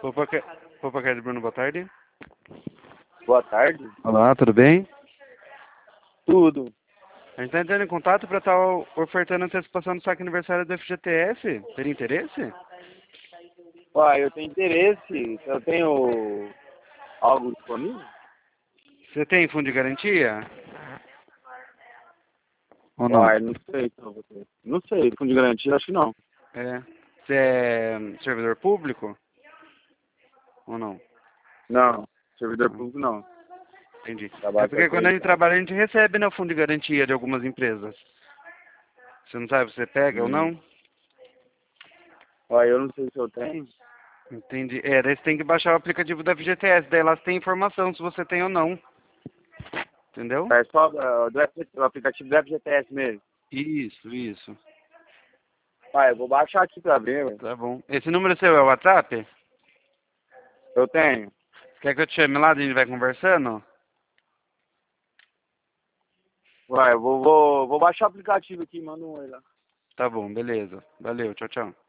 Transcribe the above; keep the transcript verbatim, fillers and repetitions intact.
Popocast Bruno, boa tarde. Boa tarde. Olá, tudo bem? Tudo. A gente está entrando em contato para estar ofertando antecipação do saque aniversário do F G T S. Teria interesse? Uai, eu tenho interesse. Eu tenho algo disponível? Você tem fundo de garantia? Ou não? Uai, não sei. Então, você. Não sei. Fundo de garantia, acho que não. É. Você é servidor público? Ou não? Não. Servidor Não. público, não. Entendi. Trabalho É porque quando a gente terceirizado. trabalha, a gente recebe, né, o fundo de garantia de algumas empresas. Você não sabe se você pega ou Hum. não? Uai, eu não sei se eu tenho. Entendi. É, daí você tem que baixar o aplicativo da F G T S. Daí lá você tem informação se você tem ou não. Entendeu? É só uh, do F G T, o aplicativo do F G T S mesmo. Isso, isso. Uai, eu vou baixar aqui pra ver, ué. Tá bom. Esse número seu é o WhatsApp? Eu tenho. Quer que eu te chame lá e a gente vai conversando? Uai, eu vou, vou, vou baixar o aplicativo aqui, manda um oi lá. Tá bom, beleza. Valeu, tchau, tchau.